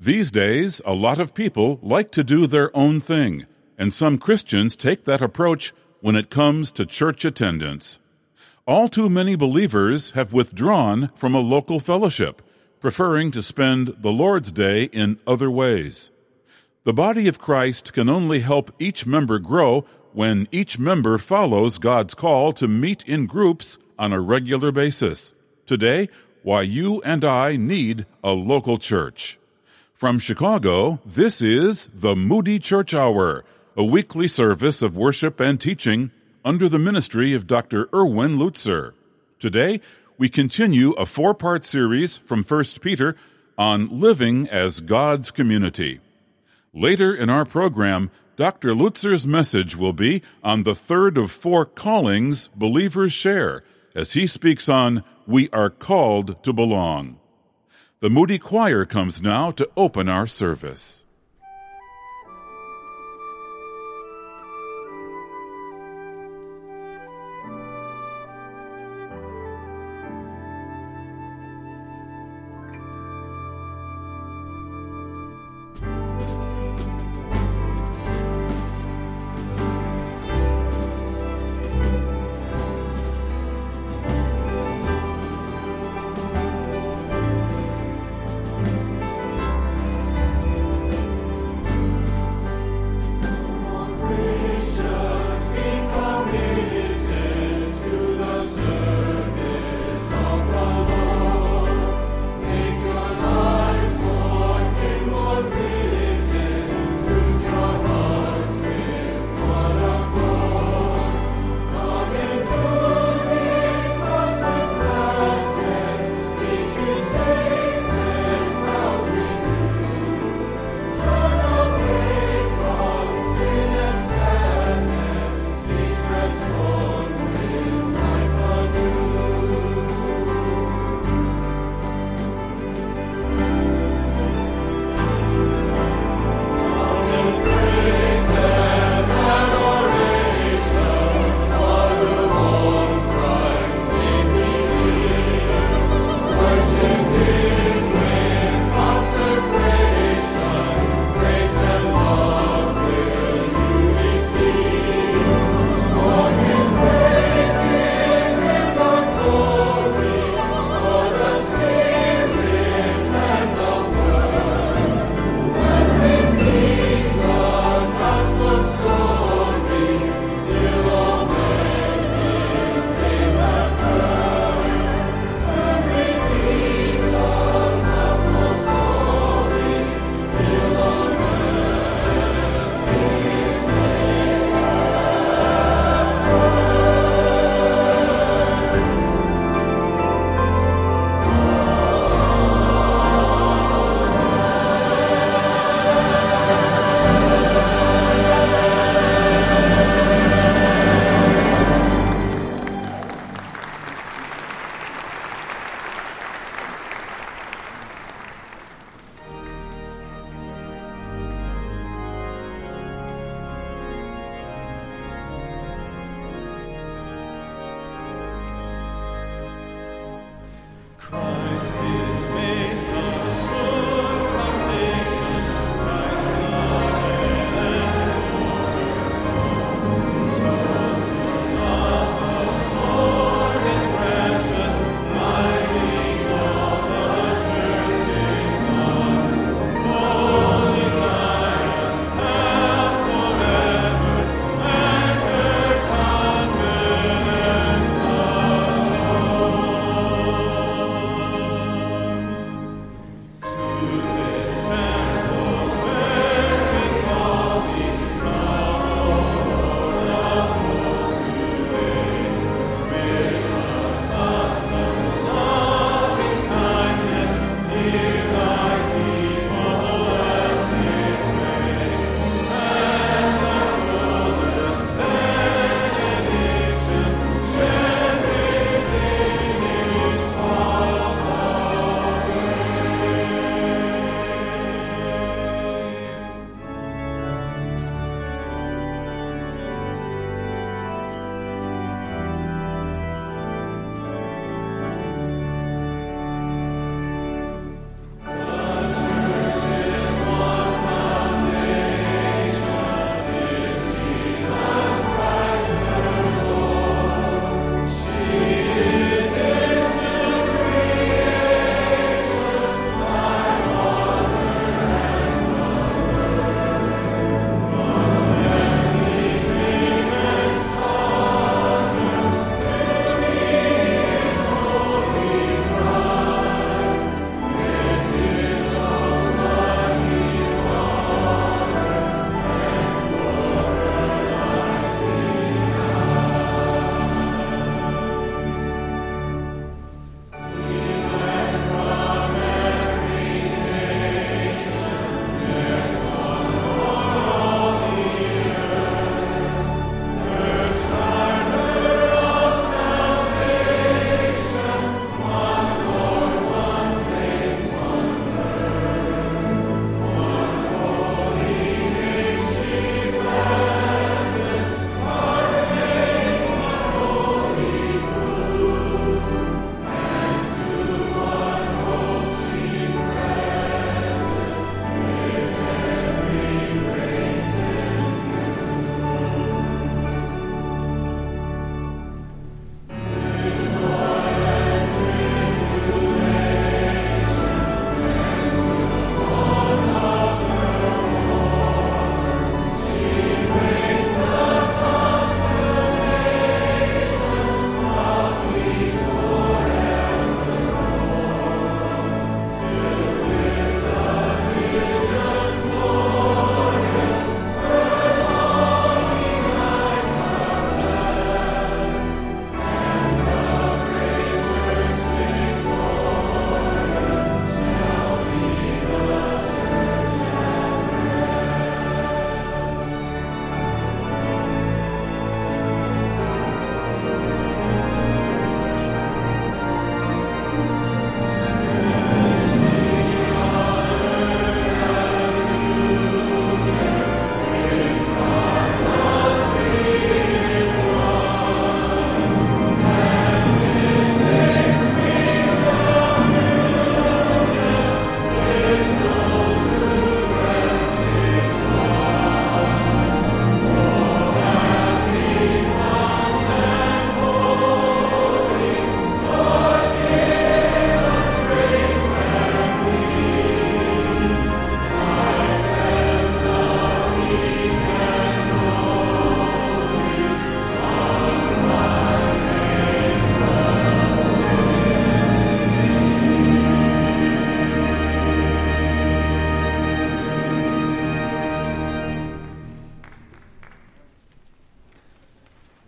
These days, a lot of people like to do their own thing, and some Christians take that approach when it comes to church attendance. All too many believers have withdrawn from a local fellowship, preferring to spend the Lord's Day in other ways. The body of Christ can only help each member grow when each member follows God's call to meet in groups on a regular basis. Today, why you and I need a local church. From Chicago, this is the Moody Church Hour, a weekly service of worship and teaching under the ministry of Dr. Erwin Lutzer. Today, we continue a 4-part series from 1 Peter on living as God's community. Later in our program, Dr. Lutzer's message will be on the third of 4 callings believers share, as he speaks on We Are Called to Belong. The Moody Choir comes now to open our service.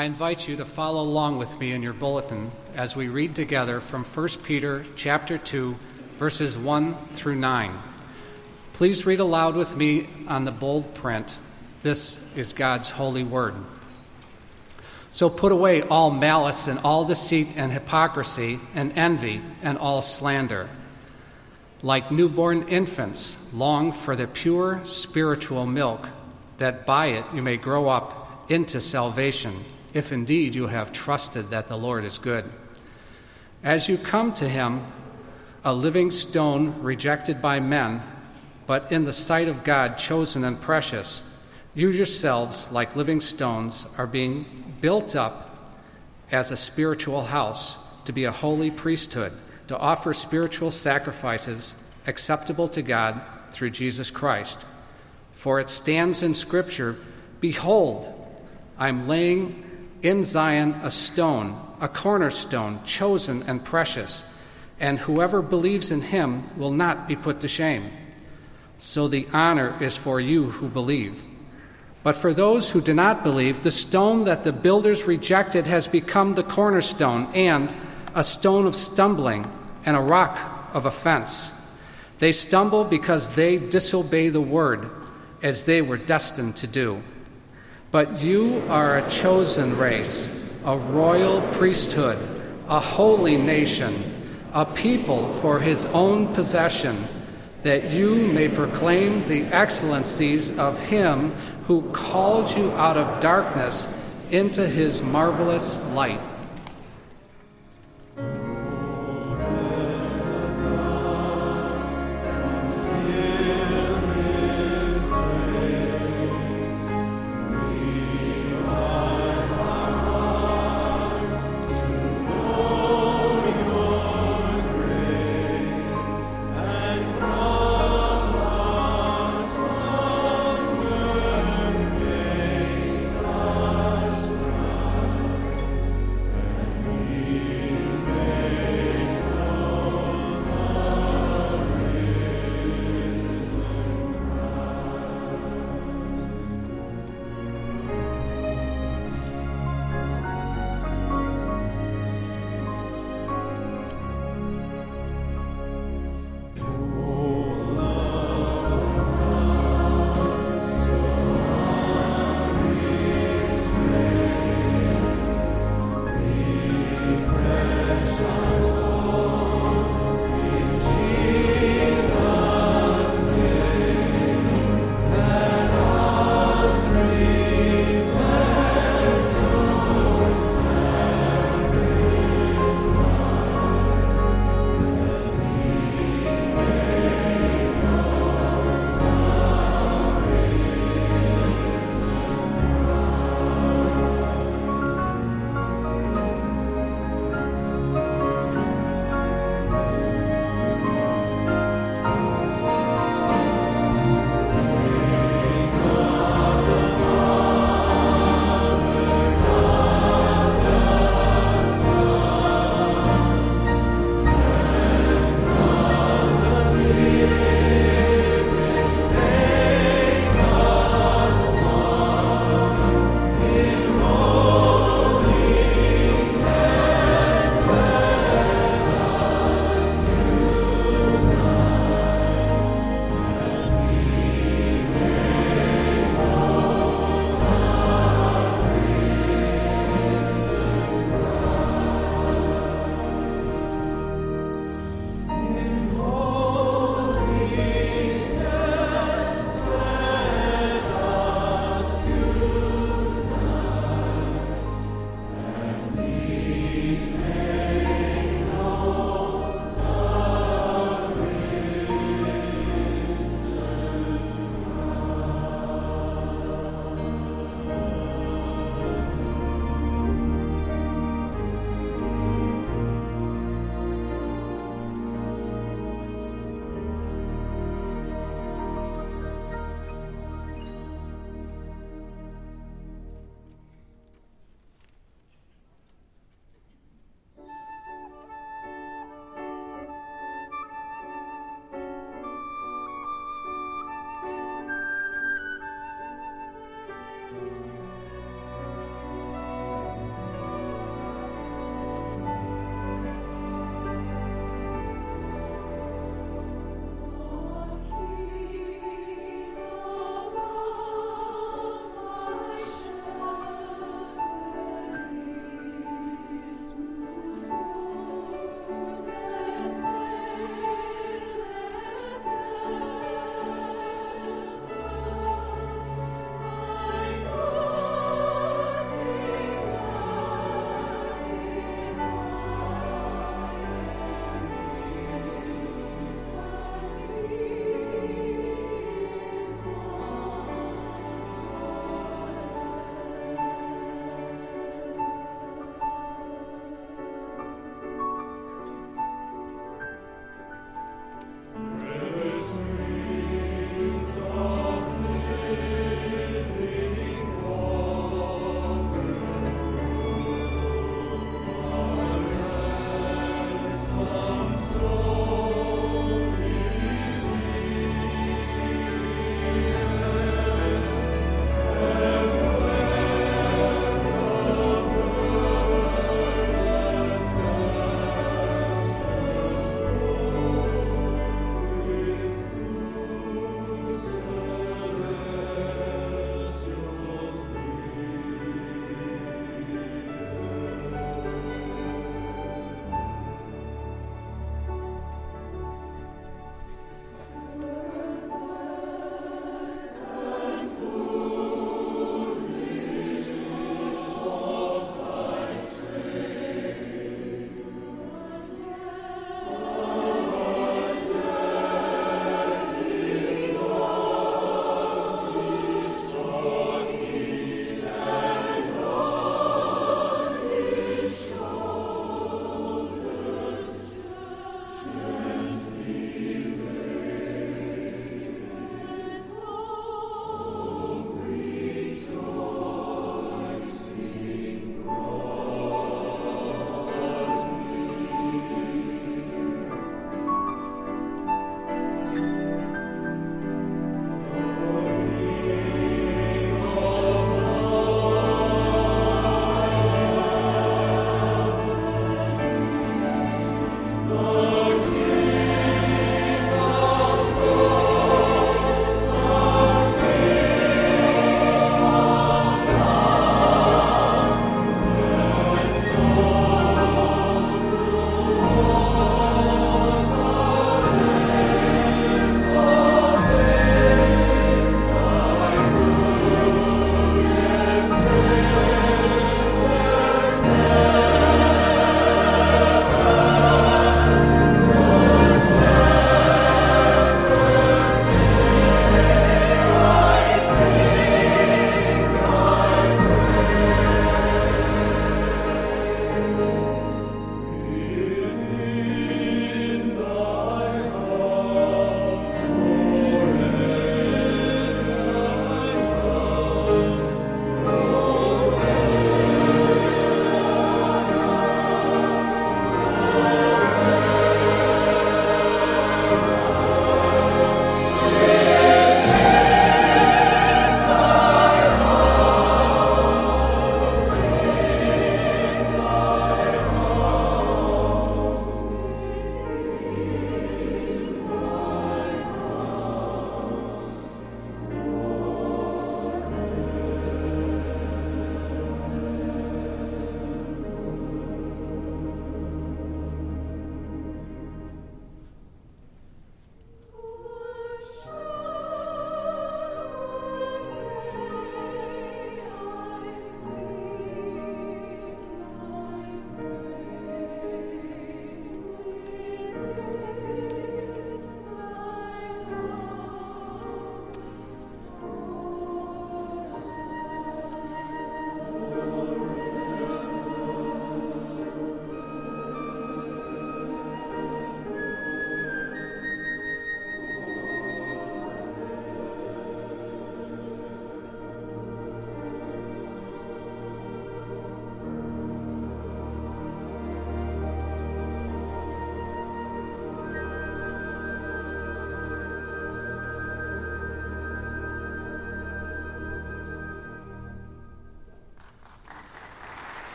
I invite you to follow along with me in your bulletin as we read together from 1 Peter chapter 2, verses 1 through 9. Please read aloud with me on the bold print. This is God's holy word. So put away all malice and all deceit and hypocrisy and envy and all slander. Like newborn infants, long for the pure spiritual milk, that by it you may grow up into salvation, if indeed you have trusted that the Lord is good. As you come to him, a living stone rejected by men, but in the sight of God chosen and precious, you yourselves, like living stones, are being built up as a spiritual house, to be a holy priesthood, to offer spiritual sacrifices acceptable to God through Jesus Christ. For it stands in Scripture, "Behold, I'm laying in Zion a stone, a cornerstone, chosen and precious, and whoever believes in him will not be put to shame." So the honor is for you who believe. But for those who do not believe, the stone that the builders rejected has become the cornerstone, and a stone of stumbling and a rock of offense. They stumble because they disobey the word, as they were destined to do. But you are a chosen race, a royal priesthood, a holy nation, a people for his own possession, that you may proclaim the excellencies of him who called you out of darkness into his marvelous light.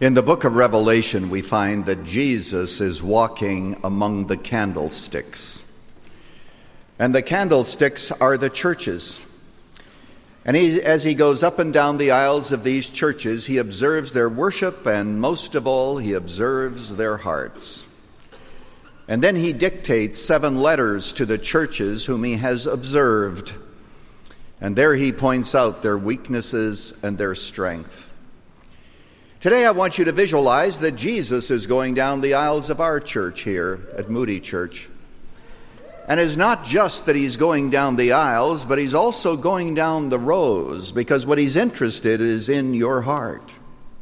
In the book of Revelation, we find that Jesus is walking among the candlesticks. And the candlesticks are the churches. And as he goes up and down the aisles of these churches, he observes their worship, and most of all, he observes their hearts. And then he dictates 7 letters to the churches whom he has observed. And there he points out their weaknesses and their strength. Today I want you to visualize that Jesus is going down the aisles of our church here at Moody Church. And it's not just that he's going down the aisles, but he's also going down the rows, because what he's interested in is in your heart.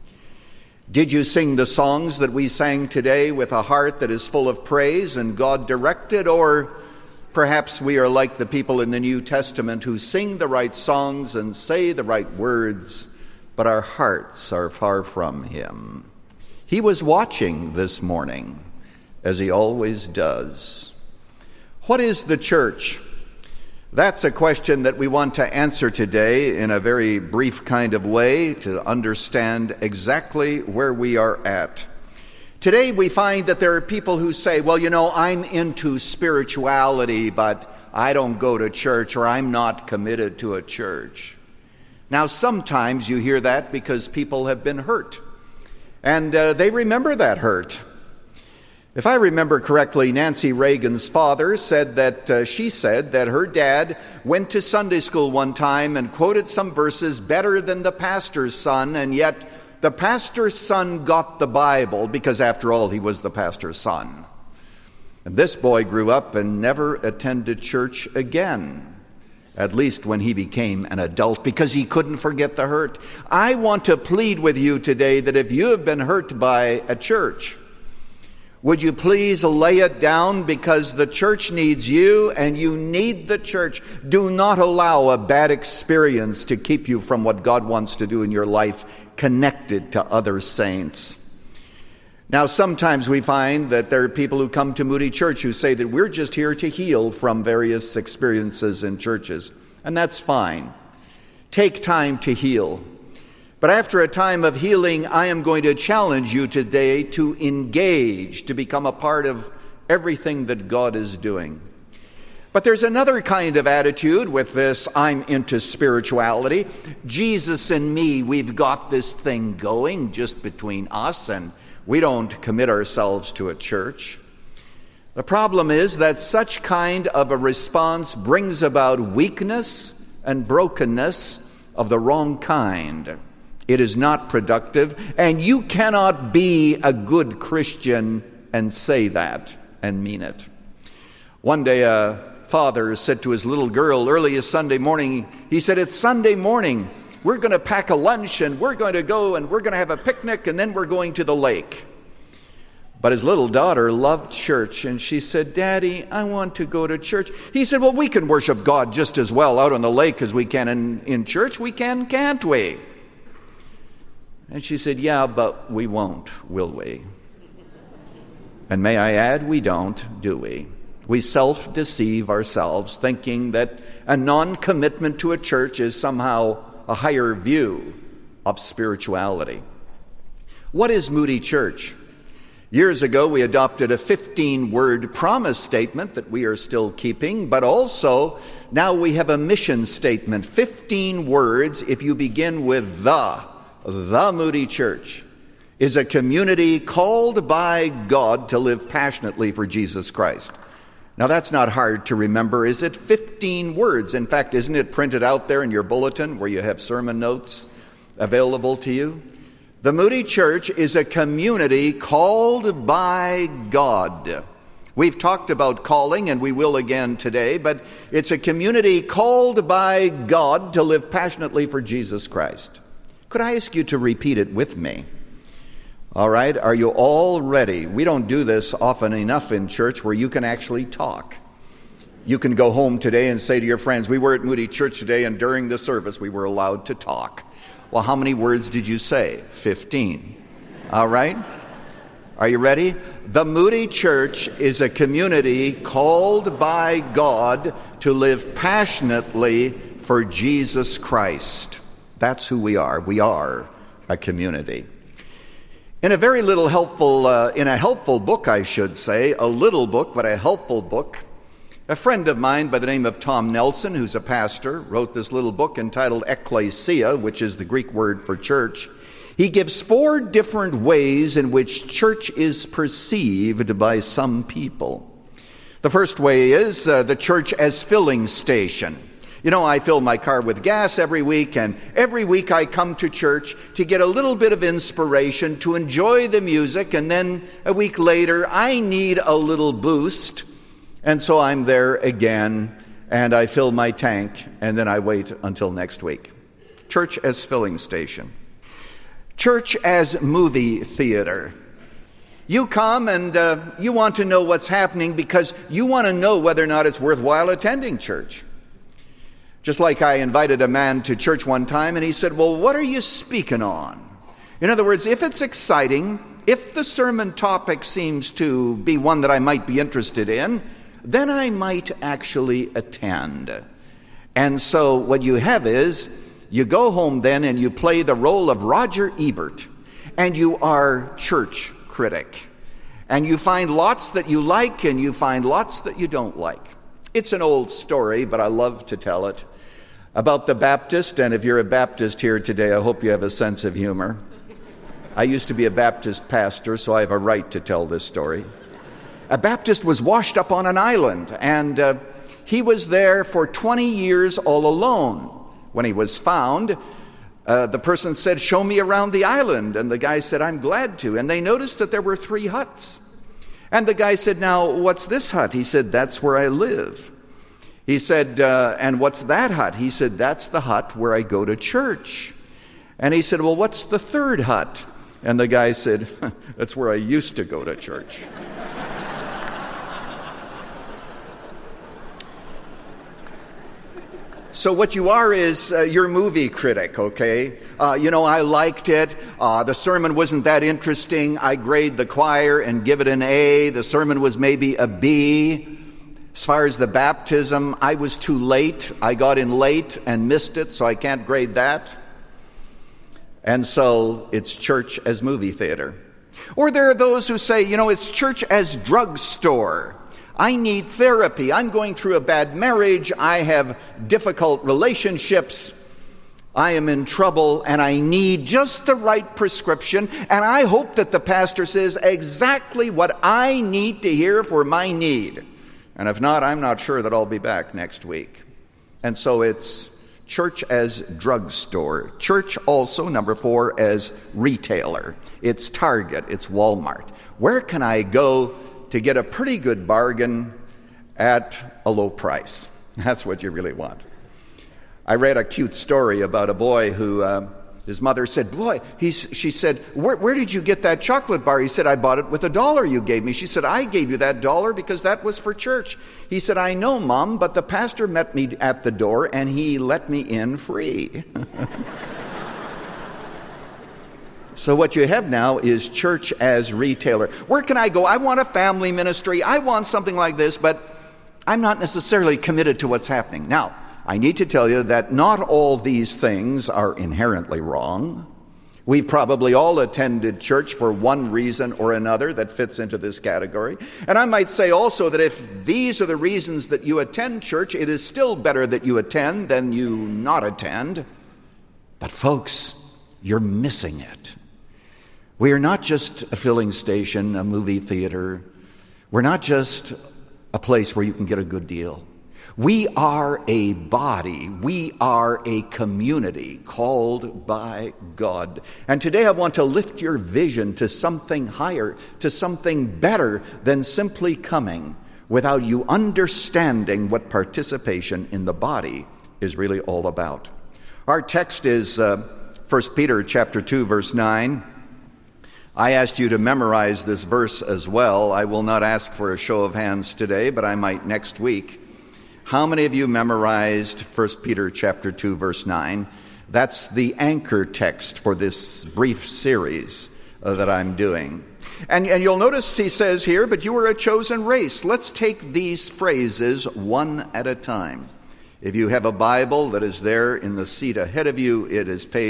Did you sing the songs that we sang today with a heart that is full of praise and God-directed? Or perhaps we are like the people in the New Testament who sing the right songs and say the right words, but our hearts are far from him. He was watching this morning, as he always does. What is the church? That's a question that we want to answer today in a very brief kind of way to understand exactly where we are at. Today we find that there are people who say, well, I'm into spirituality, but I don't go to church, or I'm not committed to a church. Now, sometimes you hear that because people have been hurt, and they remember that hurt. If I remember correctly, Nancy Reagan's father said that she said that her dad went to Sunday school one time and quoted some verses better than the pastor's son, and yet the pastor's son got the Bible because, after all, he was the pastor's son. And this boy grew up and never attended church again, at least when he became an adult, because he couldn't forget the hurt. I want to plead with you today that if you have been hurt by a church, would you please lay it down, because the church needs you and you need the church. Do not allow a bad experience to keep you from what God wants to do in your life, connected to other saints. Now, sometimes we find that there are people who come to Moody Church who say that we're just here to heal from various experiences in churches, and that's fine. Take time to heal. But after a time of healing, I am going to challenge you today to engage, to become a part of everything that God is doing. But there's another kind of attitude with this, I'm into spirituality. Jesus and me, we've got this thing going just between us, and we don't commit ourselves to a church. The problem is that such kind of a response brings about weakness and brokenness of the wrong kind. It is not productive, and you cannot be a good Christian and say that and mean it. One day a father said to his little girl early as Sunday morning, he said, it's Sunday morning. We're going to pack a lunch, and we're going to go and we're going to have a picnic, and then we're going to the lake. But his little daughter loved church, and she said, Daddy, I want to go to church. He said, well, we can worship God just as well out on the lake as we can in church. We can, can't we? And she said, yeah, but we won't, will we? And may I add, we don't, do we? We self-deceive ourselves, thinking that a non-commitment to a church is somehow a higher view of spirituality. What is Moody Church? Years ago, we adopted a 15-word promise statement that we are still keeping, but also now we have a mission statement, 15 words. If you begin with the Moody Church is a community called by God to live passionately for Jesus Christ. Now, that's not hard to remember, is it? 15 words. In fact, isn't it printed out there in your bulletin where you have sermon notes available to you? The Moody Church is a community called by God. We've talked about calling, and we will again today, but it's a community called by God to live passionately for Jesus Christ. Could I ask you to repeat it with me? All right, are you all ready? We don't do this often enough in church where you can actually talk. You can go home today and say to your friends, we were at Moody Church today, and during the service we were allowed to talk. Well, how many words did you say? 15. All right? Are you ready? The Moody Church is a community called by God to live passionately for Jesus Christ. That's who we are. We are a community. In a very little helpful, in a helpful book, I should say, a little book, but a helpful book, a friend of mine by the name of Tom Nelson, who's a pastor, wrote this little book entitled Ecclesia, which is the Greek word for church. He gives 4 different ways in which church is perceived by some people. The first way is the church as filling station. You know, I fill my car with gas every week, and every week I come to church to get a little bit of inspiration, to enjoy the music, and then a week later I need a little boost, and so I'm there again, and I fill my tank, and then I wait until next week. Church as filling station. Church as movie theater. You come and you want to know what's happening because you want to know whether or not it's worthwhile attending church. Just like I invited a man to church one time and he said, well, what are you speaking on? In other words, if it's exciting, if the sermon topic seems to be one that I might be interested in, then I might actually attend. And so what you have is, you go home then and you play the role of Roger Ebert, and you are church critic. And you find lots that you like and you find lots that you don't like. It's an old story, but I love to tell it, about the Baptist. And if you're a Baptist here today, I hope you have a sense of humor. I used to be a Baptist pastor, so I have a right to tell this story. A Baptist was washed up on an island, and he was there for 20 years all alone. When he was found, the person said, show me around the island. And the guy said, I'm glad to. And they noticed that there were 3 huts. And the guy said, now, what's this hut? He said, that's where I live. He said, and what's that hut? He said, that's the hut where I go to church. And he said, well, what's the 3rd hut? And the guy said, that's where I used to go to church. So what you are is your movie critic, okay? I liked it. The sermon wasn't that interesting. I grade the choir and give it an A. The sermon was maybe a B. As far as the baptism, I was too late. I got in late and missed it, so I can't grade that. And so it's church as movie theater. Or there are those who say, it's church as drugstore. I need therapy. I'm going through a bad marriage. I have difficult relationships. I am in trouble, and I need just the right prescription. And I hope that the pastor says exactly what I need to hear for my need. And if not, I'm not sure that I'll be back next week. And so it's church as drugstore. Church also, number 4, as retailer. It's Target. It's Walmart. Where can I go to get a pretty good bargain at a low price? That's what you really want. I read a cute story about a boy who, his mother said, she said, where did you get that chocolate bar? He said, I bought it with $1 you gave me. She said, I gave you that $1 because that was for church. He said, I know, Mom, but the pastor met me at the door and he let me in free. So what you have now is church as retailer. Where can I go? I want a family ministry. I want something like this, but I'm not necessarily committed to what's happening. Now, I need to tell you that not all these things are inherently wrong. We've probably all attended church for one reason or another that fits into this category. And I might say also that if these are the reasons that you attend church, it is still better that you attend than you not attend. But folks, you're missing it. We are not just a filling station, a movie theater. We're not just a place where you can get a good deal. We are a body. We are a community called by God. And today I want to lift your vision to something higher, to something better than simply coming without you understanding what participation in the body is really all about. Our text is 1 Peter chapter 2, verse 9. I asked you to memorize this verse as well. I will not ask for a show of hands today, but I might next week. How many of you memorized 1 Peter chapter 2, verse 9? That's the anchor text for this brief series that I'm doing. And you'll notice he says here, but you are a chosen race. Let's take these phrases one at a time. If you have a Bible that is there in the seat ahead of you, it is page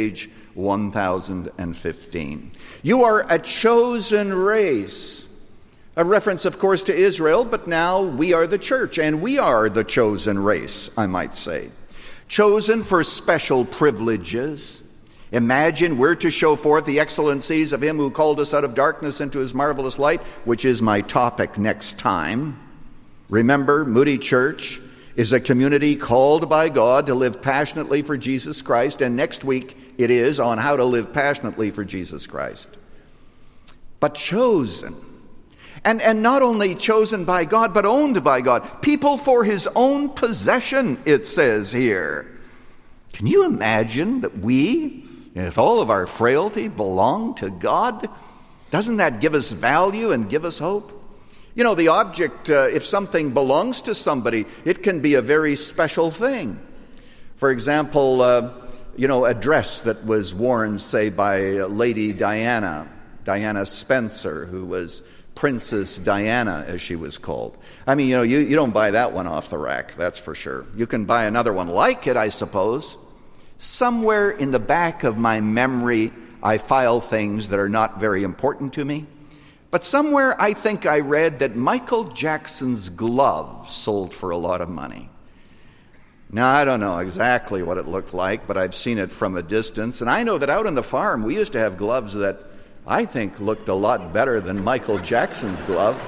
1015. You are a chosen race. A reference, of course, to Israel, but now we are the church, and we are the chosen race, I might say. Chosen for special privileges. Imagine we're to show forth the excellencies of him who called us out of darkness into his marvelous light, which is my topic next time. Remember, Moody Church is a community called by God to live passionately for Jesus Christ, and next week it is on how to live passionately for Jesus Christ. But chosen. And not only chosen by God, but owned by God. People for his own possession, it says here. Can you imagine that we, with all of our frailty, belong to God? Doesn't that give us value and give us hope? You know, the object, if something belongs to somebody, it can be a very special thing. For example, a dress that was worn, say, by Lady Diana Spencer, who was Princess Diana, as she was called. I mean, you don't buy that one off the rack, that's for sure. You can buy another one like it, I suppose. Somewhere in the back of my memory, I file things that are not very important to me. But somewhere I think I read that Michael Jackson's glove sold for a lot of money. Now, I don't know exactly what it looked like, but I've seen it from a distance. And I know that out on the farm, we used to have gloves that I think looked a lot better than Michael Jackson's glove.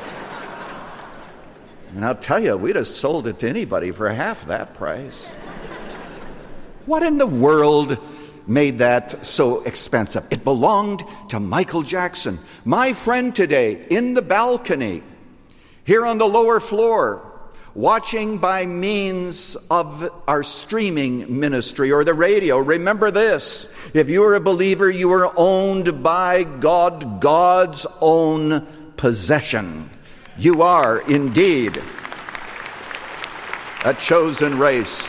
And I'll tell you, we'd have sold it to anybody for half that price. What in the world made that so expensive? It belonged to Michael Jackson. My friend today, in the balcony, here on the lower floor, watching by means of our streaming ministry or the radio, remember this: if you are a believer, you are owned by God, God's own possession. You are indeed a chosen race.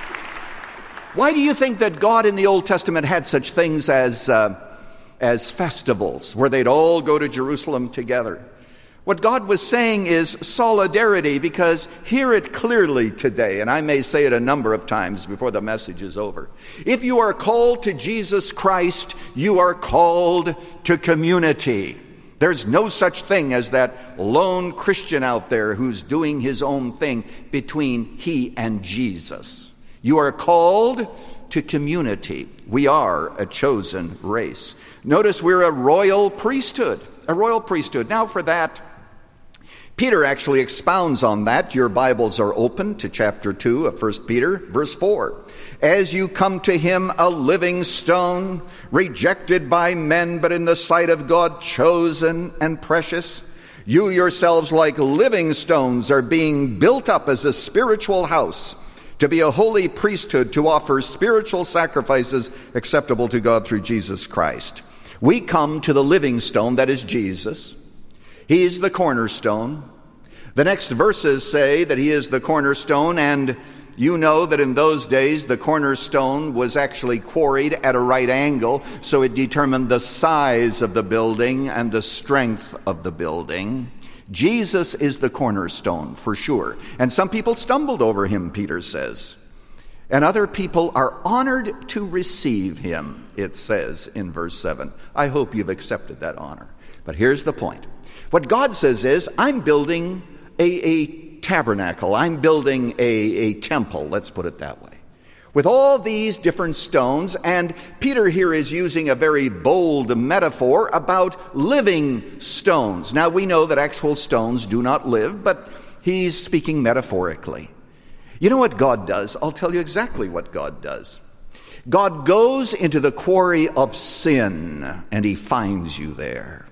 Why do you think that God in the Old Testament had such things as festivals, where they'd all go to Jerusalem together? What God was saying is solidarity, because hear it clearly today, and I may say it a number of times before the message is over. If you are called to Jesus Christ, you are called to community. There's no such thing as that lone Christian out there who's doing his own thing between he and Jesus. You are called to community. We are a chosen race. Notice we're a royal priesthood. A royal priesthood. Now for that, Peter actually expounds on that. Your Bibles are open to chapter 2 of 1 Peter, verse 4. As you come to him, a living stone, rejected by men, but in the sight of God, chosen and precious, you yourselves, like living stones, are being built up as a spiritual house, to be a holy priesthood, to offer spiritual sacrifices acceptable to God through Jesus Christ. We come to the living stone, that is Jesus. He is the cornerstone. The next verses say that he is the cornerstone, and you know that in those days the cornerstone was actually quarried at a right angle, so it determined the size of the building and the strength of the building. Jesus is the cornerstone, for sure. And some people stumbled over him, Peter says. And other people are honored to receive him, it says in verse 7. I hope you've accepted that honor. But here's the point. What God says is, I'm building a tabernacle. I'm building a temple, let's put it that way, with all these different stones. And Peter here is using a very bold metaphor about living stones. Now, we know that actual stones do not live, but he's speaking metaphorically. You know what God does? I'll tell you exactly what God does. God goes into the quarry of sin, and he finds you there.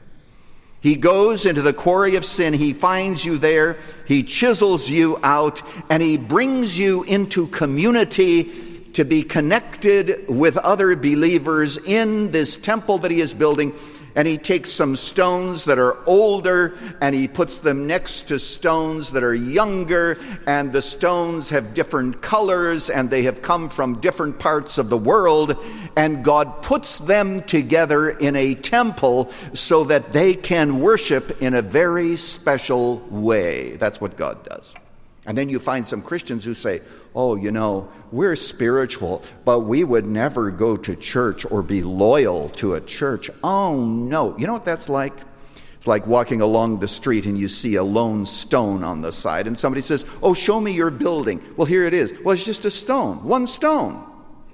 He goes into the quarry of sin, he finds you there, he chisels you out, and he brings you into community to be connected with other believers in this temple that he is building. And he takes some stones that are older and he puts them next to stones that are younger, and the stones have different colors and they have come from different parts of the world, and God puts them together in a temple so that they can worship in a very special way. That's what God does. And then you find some Christians who say, oh, we're spiritual, but we would never go to church or be loyal to a church. Oh, no. You know what that's like? It's like walking along the street and you see a lone stone on the side, and somebody says, oh, show me your building. Well, here it is. Well, it's just a stone, one stone.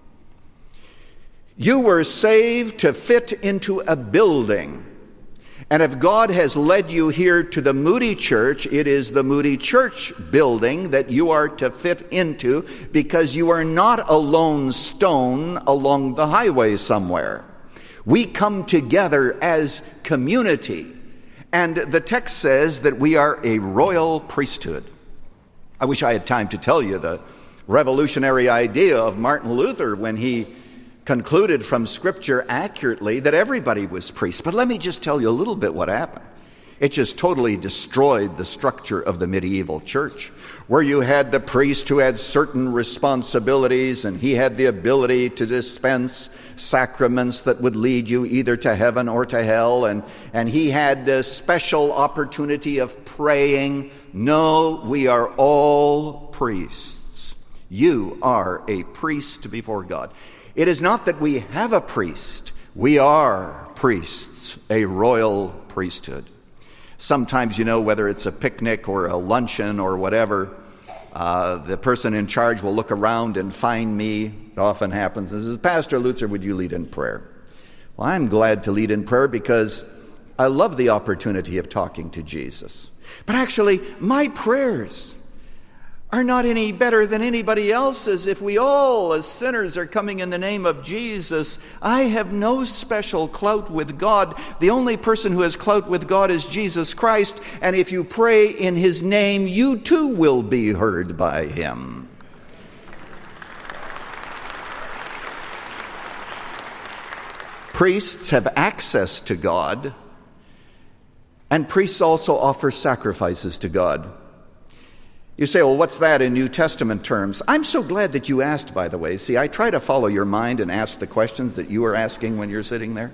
You were saved to fit into a building. And if God has led you here to the Moody Church, it is the Moody Church building that you are to fit into, because you are not a lone stone along the highway somewhere. We come together as community. And the text says that we are a royal priesthood. I wish I had time to tell you the revolutionary idea of Martin Luther when he concluded from Scripture accurately that everybody was priests. But let me just tell you a little bit what happened. It just totally destroyed the structure of the medieval church, where you had the priest who had certain responsibilities, and he had the ability to dispense sacraments that would lead you either to heaven or to hell, and he had a special opportunity of praying. No, we are all priests. You are a priest before God. It is not that we have a priest. We are priests, a royal priesthood. Sometimes, whether it's a picnic or a luncheon or whatever, the person in charge will look around and find me. It often happens and says, Pastor Lutzer, would you lead in prayer? Well, I'm glad to lead in prayer because I love the opportunity of talking to Jesus. But actually, my prayers are not any better than anybody else's. If we all, as sinners, are coming in the name of Jesus, I have no special clout with God. The only person who has clout with God is Jesus Christ, and if you pray in His name, you too will be heard by Him. Priests have access to God, and priests also offer sacrifices to God. You say, well, what's that in New Testament terms? I'm so glad that you asked, by the way. See, I try to follow your mind and ask the questions that you are asking when you're sitting there.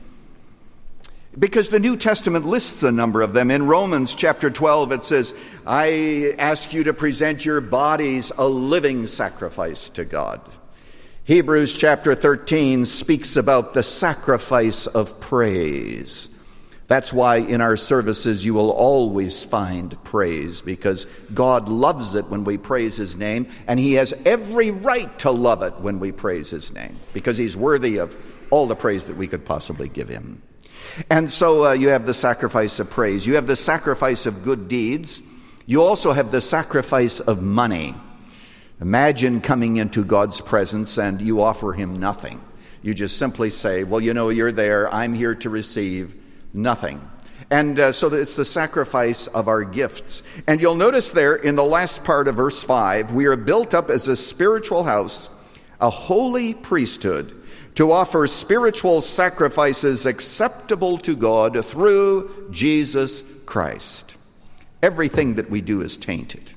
Because the New Testament lists a number of them. In Romans chapter 12, it says, I ask you to present your bodies a living sacrifice to God. Hebrews chapter 13 speaks about the sacrifice of praise. That's why in our services you will always find praise, because God loves it when we praise His name, and He has every right to love it when we praise His name, because He's worthy of all the praise that we could possibly give Him. And so you have the sacrifice of praise. You have the sacrifice of good deeds. You also have the sacrifice of money. Imagine coming into God's presence and you offer Him nothing. You just simply say, well, you're there. I'm here to receive nothing. And so it's the sacrifice of our gifts. And you'll notice there in the last part of verse 5, we are built up as a spiritual house, a holy priesthood, to offer spiritual sacrifices acceptable to God through Jesus Christ. Everything that we do is tainted.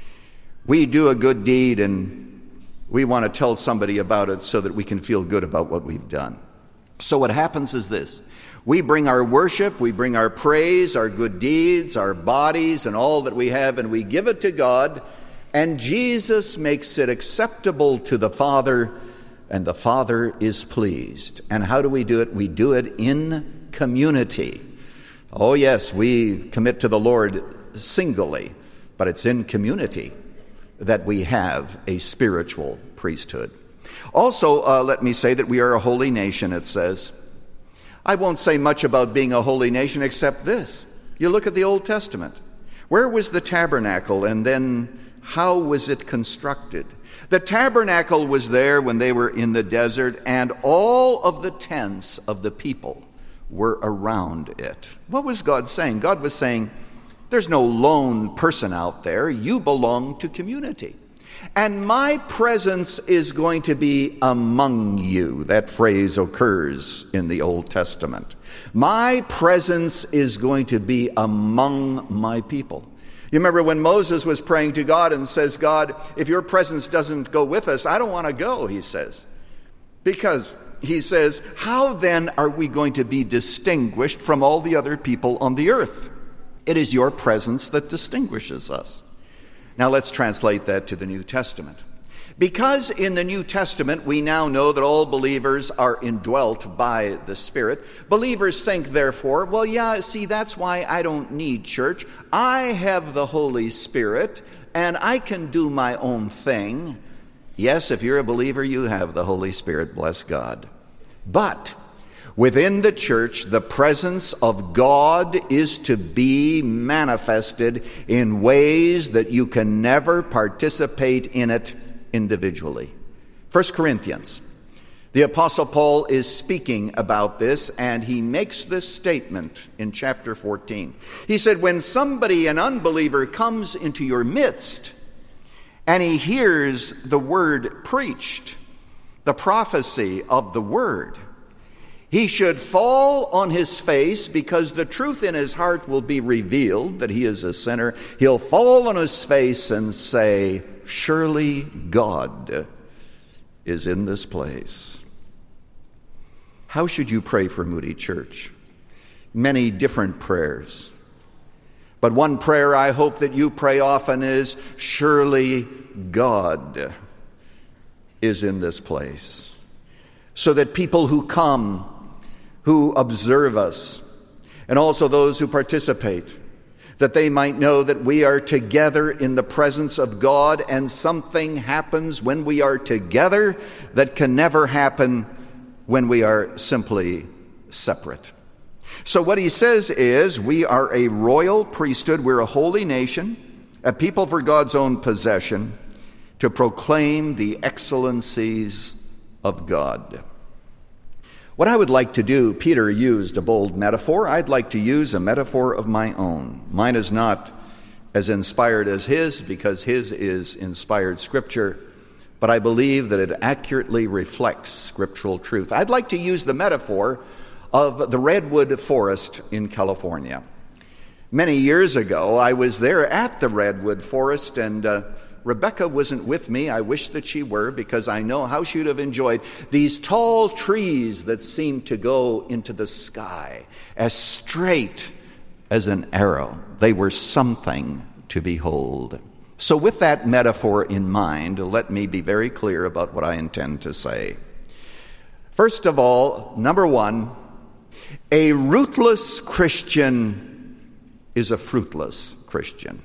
We do a good deed and we want to tell somebody about it so that we can feel good about what we've done. So what happens is this. We bring our worship, we bring our praise, our good deeds, our bodies, and all that we have, and we give it to God, and Jesus makes it acceptable to the Father, and the Father is pleased. And how do we do it? We do it in community. Oh yes, we commit to the Lord singly, but it's in community that we have a spiritual priesthood. Also, let me say that we are a holy nation, it says. I won't say much about being a holy nation except this. You look at the Old Testament. Where was the tabernacle, and then how was it constructed? The tabernacle was there when they were in the desert, and all of the tents of the people were around it. What was God saying? God was saying, there's no lone person out there. You belong to community. And my presence is going to be among you. That phrase occurs in the Old Testament. My presence is going to be among my people. You remember when Moses was praying to God and says, God, if your presence doesn't go with us, I don't want to go, he says. Because he says, how then are we going to be distinguished from all the other people on the earth? It is your presence that distinguishes us. Now let's translate that to the New Testament. Because in the New Testament we now know that all believers are indwelt by the Spirit, believers think, therefore, well, yeah, see, that's why I don't need church. I have the Holy Spirit, and I can do my own thing. Yes, if you're a believer, you have the Holy Spirit, bless God. But within the church, the presence of God is to be manifested in ways that you can never participate in it individually. 1 Corinthians, the Apostle Paul is speaking about this, and he makes this statement in chapter 14. He said, when somebody, an unbeliever, comes into your midst and he hears the word preached, the prophecy of the word, he should fall on his face, because the truth in his heart will be revealed that he is a sinner. He'll fall on his face and say, surely God is in this place. How should you pray for Moody Church? Many different prayers. But one prayer I hope that you pray often is, surely God is in this place. So that people who come, who observe us, and also those who participate, that they might know that we are together in the presence of God, and something happens when we are together that can never happen when we are simply separate. So what he says is, we are a royal priesthood, we're a holy nation, a people for God's own possession, to proclaim the excellencies of God. What I would like to do, Peter used a bold metaphor. I'd like to use a metaphor of my own. Mine is not as inspired as his, because his is inspired scripture, but I believe that it accurately reflects scriptural truth. I'd like to use the metaphor of the redwood forest in California. Many years ago, I was there at the redwood forest, and Rebecca wasn't with me. I wish that she were, because I know how she would have enjoyed these tall trees that seemed to go into the sky as straight as an arrow. They were something to behold. So with that metaphor in mind, let me be very clear about what I intend to say. First of all, number one, a rootless Christian is a fruitless Christian.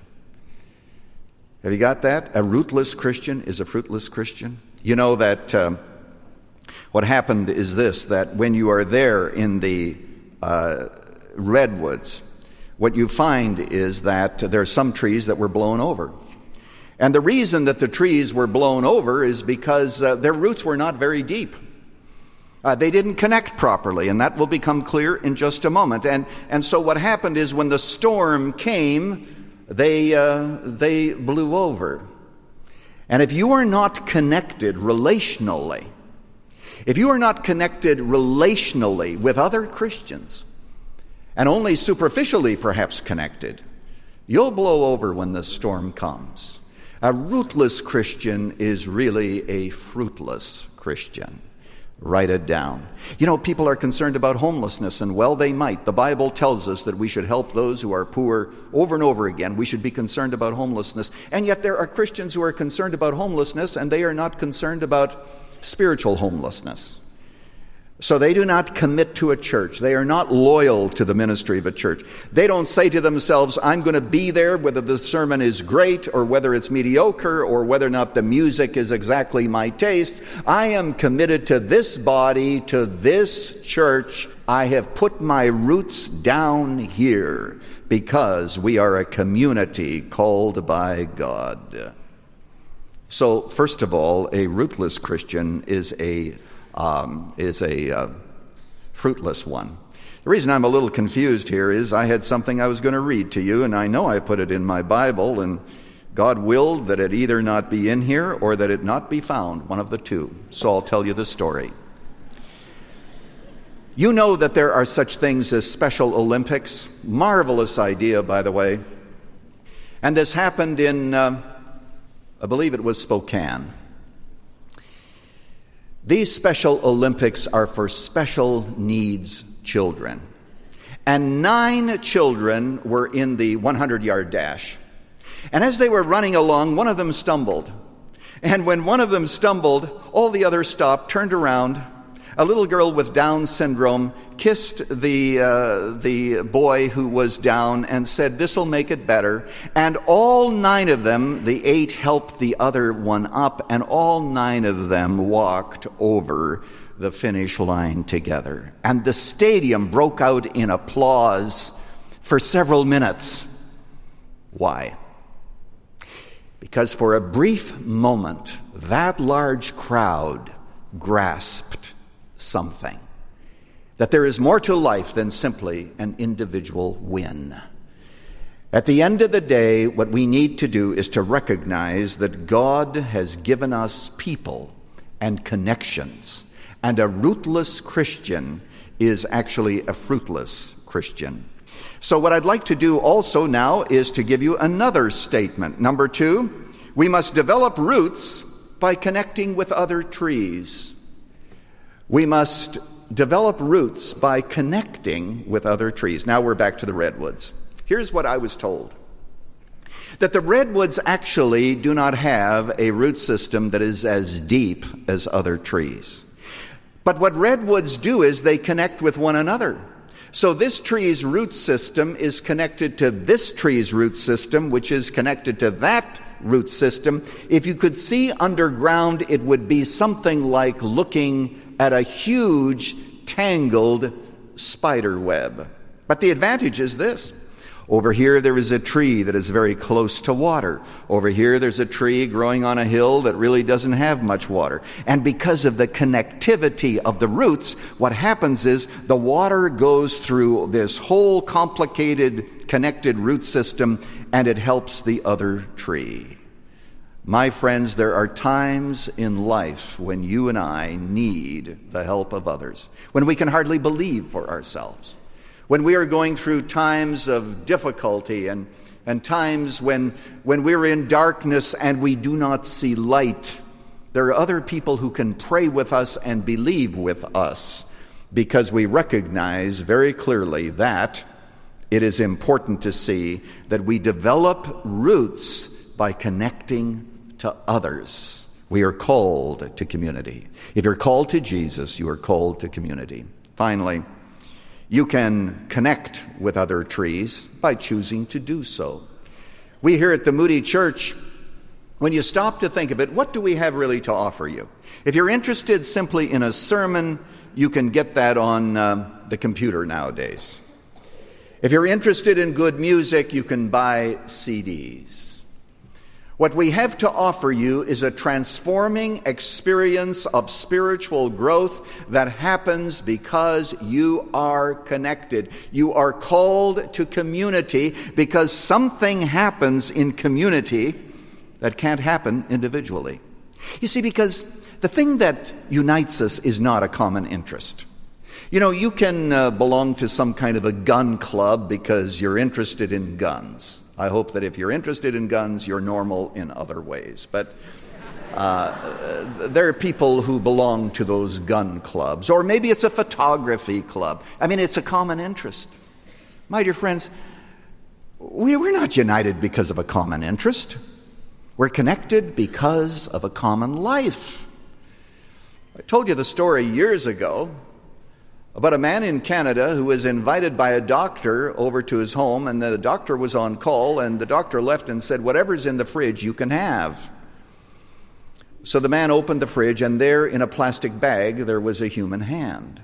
Have you got that? A rootless Christian is a fruitless Christian. You know that what happened is this, that when you are there in the redwoods, what you find is that there are some trees that were blown over. And the reason that the trees were blown over is because their roots were not very deep. They didn't connect properly, and that will become clear in just a moment. And so what happened is, when the storm came, they blew over. And if you are not connected relationally, with other Christians, and only superficially perhaps connected, you'll blow over when the storm comes. A rootless Christian is really a fruitless Christian. Write it down. You know, people are concerned about homelessness, and well, they might. The Bible tells us that we should help those who are poor over and over again. We should be concerned about homelessness. And yet there are Christians who are concerned about homelessness, and they are not concerned about spiritual homelessness. So they do not commit to a church. They are not loyal to the ministry of a church. They don't say to themselves, I'm going to be there whether the sermon is great or whether it's mediocre or whether or not the music is exactly my taste. I am committed to this body, to this church. I have put my roots down here because we are a community called by God. So, first of all, a rootless Christian is a fruitless one. The reason I'm a little confused here is I had something I was going to read to you, and I know I put it in my Bible, and God willed that it either not be in here or that it not be found, one of the two. So I'll tell you the story. You know that there are such things as Special Olympics. Marvelous idea, by the way. And this happened in, I believe it was Spokane. These Special Olympics are for special needs children. And 9 children were in the 100-yard dash. And as they were running along, one of them stumbled. And when one of them stumbled, all the others stopped, turned around. A little girl with Down syndrome kissed the boy who was down and said, "This'll make it better." And all 9 of them, the 8 helped the other one up, and all 9 of them walked over the finish line together. And the stadium broke out in applause for several minutes. Why? Because for a brief moment, that large crowd grasped something. That there is more to life than simply an individual win. At the end of the day, what we need to do is to recognize that God has given us people and connections. And a rootless Christian is actually a fruitless Christian. So what I'd like to do also now is to give you another statement. Number 2, we must develop roots by connecting with other trees. We must develop roots by connecting with other trees. Now we're back to the redwoods. Here's what I was told. That the redwoods actually do not have a root system that is as deep as other trees. But what redwoods do is they connect with one another. So this tree's root system is connected to this tree's root system, which is connected to that root system. If you could see underground, it would be something like looking at a huge, tangled spider web. But the advantage is this. Over here, there is a tree that is very close to water. Over here, there's a tree growing on a hill that really doesn't have much water. And because of the connectivity of the roots, what happens is the water goes through this whole complicated, connected root system, and it helps the other tree. My friends, there are times in life when you and I need the help of others, when we can hardly believe for ourselves. When we are going through times of difficulty and times when we're in darkness and we do not see light, there are other people who can pray with us and believe with us because we recognize very clearly that it is important to see that we develop roots by connecting to others. We are called to community. If you're called to Jesus, you are called to community. Finally, you can connect with other trees by choosing to do so. We here at the Moody Church, when you stop to think of it, what do we have really to offer you? If you're interested simply in a sermon, you can get that on the computer nowadays. If you're interested in good music, you can buy CDs. What we have to offer you is a transforming experience of spiritual growth that happens because you are connected. You are called to community because something happens in community that can't happen individually. You see, because the thing that unites us is not a common interest. You know, you can belong to some kind of a gun club because you're interested in guns. I hope that if you're interested in guns, you're normal in other ways. But there are people who belong to those gun clubs. Or maybe it's a photography club. I mean, it's a common interest. My dear friends, we're not united because of a common interest. We're connected because of a common life. I told you the story years ago about a man in Canada who was invited by a doctor over to his home, and the doctor was on call, and the doctor left and said, "Whatever's in the fridge, you can have." So the man opened the fridge, and there in a plastic bag, there was a human hand.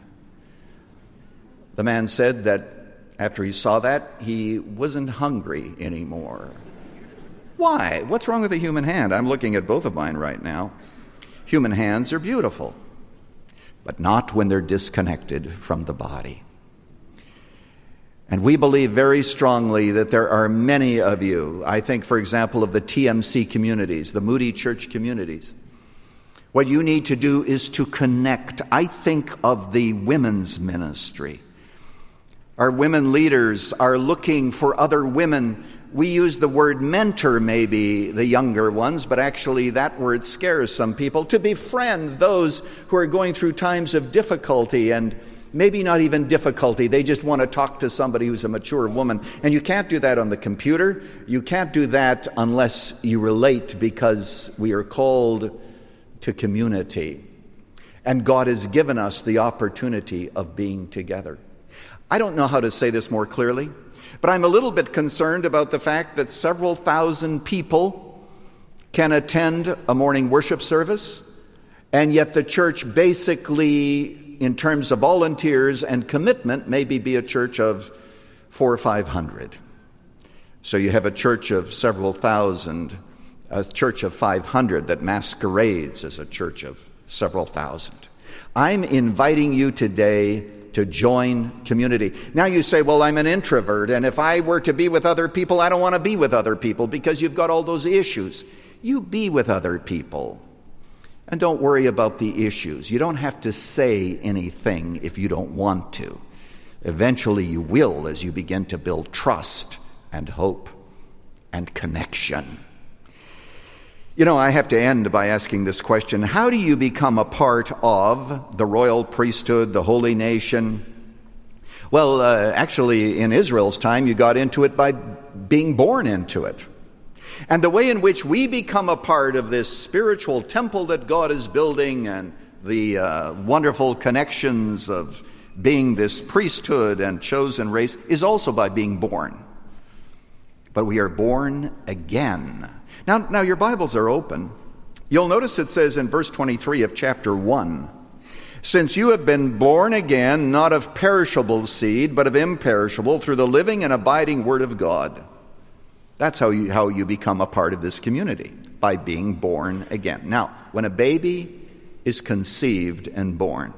The man said that after he saw that, he wasn't hungry anymore. Why? What's wrong with a human hand? I'm looking at both of mine right now. Human hands are beautiful, but not when they're disconnected from the body. And we believe very strongly that there are many of you, I think, for example, of the TMC communities, the Moody Church communities. What you need to do is to connect. I think of the women's ministry. Our women leaders are looking for other women. We use the word mentor, maybe the younger ones, but actually that word scares some people, to befriend those who are going through times of difficulty and maybe not even difficulty. They just want to talk to somebody who's a mature woman. And you can't do that on the computer. You can't do that unless you relate, because we are called to community. And God has given us the opportunity of being together. I don't know how to say this more clearly, but I'm a little bit concerned about the fact that several thousand people can attend a morning worship service, and yet the church basically, in terms of volunteers and commitment, maybe be a church of 400 or 500. So you have a church of several thousand, a church of 500 that masquerades as a church of several thousand. I'm inviting you today to join community. Now you say, well, I'm an introvert, and if I were to be with other people, I don't want to be with other people because you've got all those issues. You be with other people, and don't worry about the issues. You don't have to say anything if you don't want to. Eventually you will, as you begin to build trust and hope and connection. You know, I have to end by asking this question. How do you become a part of the royal priesthood, the holy nation? Well, actually, in Israel's time, you got into it by being born into it. And the way in which we become a part of this spiritual temple that God is building, and the wonderful connections of being this priesthood and chosen race, is also by being born. But we are born again. Now your Bibles are open. You'll notice it says in verse 23 of chapter 1, since you have been born again, not of perishable seed, but of imperishable, through the living and abiding word of God. That's how you become a part of this community, by being born again. Now, when a baby is conceived and born,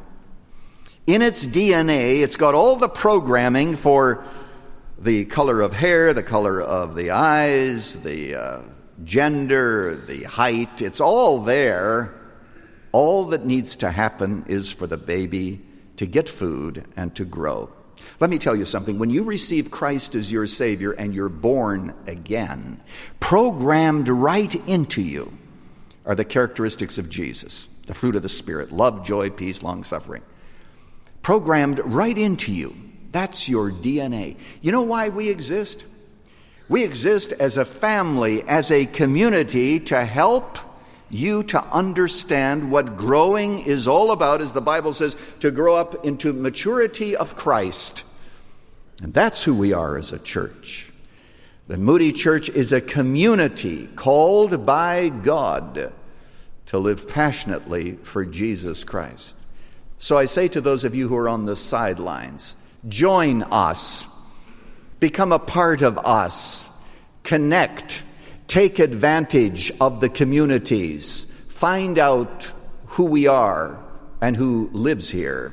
in its DNA, it's got all the programming for the color of hair, the color of the eyes, the gender, the height. It's all there. All that needs to happen is for the baby to get food and to grow. Let me tell you something. When you receive Christ as your Savior and you're born again, programmed right into you are the characteristics of Jesus, the fruit of the Spirit, love, joy, peace, long-suffering. Programmed right into you. That's your DNA. You know why we exist? We exist as a family, as a community, to help you to understand what growing is all about, as the Bible says, to grow up into maturity of Christ. And that's who we are as a church. The Moody Church is a community called by God to live passionately for Jesus Christ. So I say to those of you who are on the sidelines, join us. Become a part of us. Connect. Take advantage of the communities. Find out who we are and who lives here.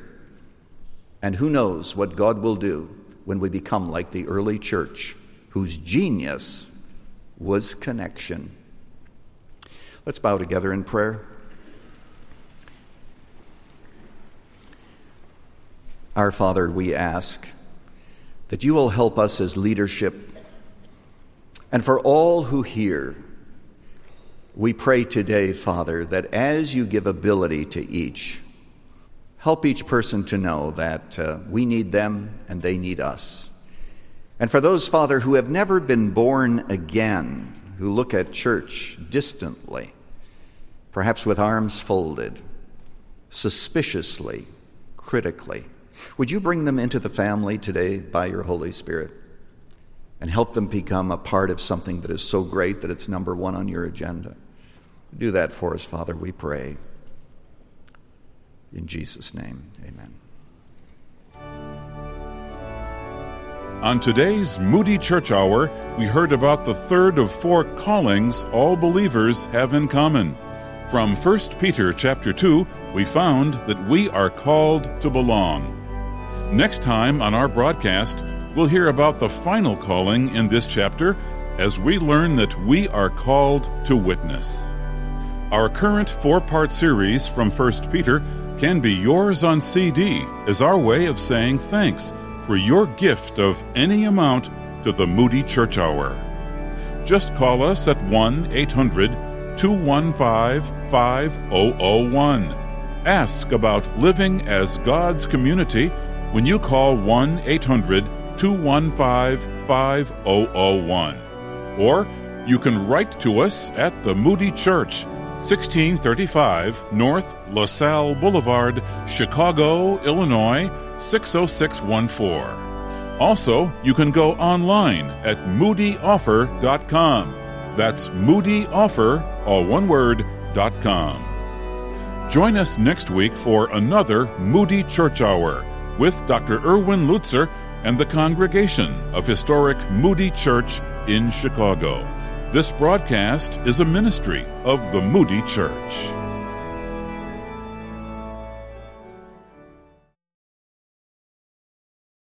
And who knows what God will do when we become like the early church, whose genius was connection. Let's bow together in prayer. Our Father, we ask that you will help us as leadership, and for all who hear, we pray today, Father, that as you give ability to each, help each person to know that we need them and they need us. And for those, Father, who have never been born again, who look at church distantly, perhaps with arms folded, suspiciously, critically, would you bring them into the family today by your Holy Spirit and help them become a part of something that is so great that it's number one on your agenda? Do that for us, Father, we pray. In Jesus' name, amen. On today's Moody Church Hour, we heard about the third of 4 callings all believers have in common. From 1 Peter chapter 2, we found that we are called to belong. Next time on our broadcast, we'll hear about the final calling in this chapter as we learn that we are called to witness. Our current 4-part series from 1 Peter can be yours on CD as our way of saying thanks for your gift of any amount to the Moody Church Hour. Just call us at 1-800-215-5001. Ask about living as God's community when you call 1-800-215-5001. Or you can write to us at the Moody Church, 1635 North LaSalle Boulevard, Chicago, Illinois, 60614. Also, you can go online at moodyoffer.com. That's moodyoffer, all one word, .com. Join us next week for another Moody Church Hour with Dr. Erwin Lutzer and the congregation of historic Moody Church in Chicago. This broadcast is a ministry of the Moody Church.